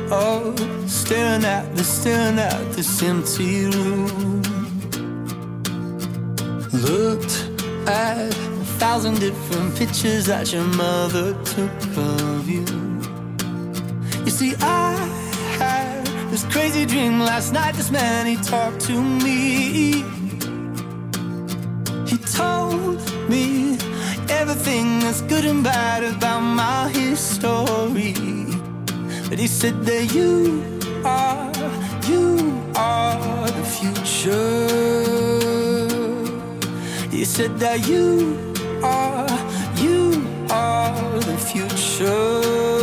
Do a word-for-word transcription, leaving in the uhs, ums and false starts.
Oh, staring at the, staring at this empty room. Looked at a thousand different pictures that your mother took of you. You see, I had this crazy dream last night. This man, he talked to me. He told me everything that's good and bad about my history. But he said that you are, you are the future. He said that you are, you are the future.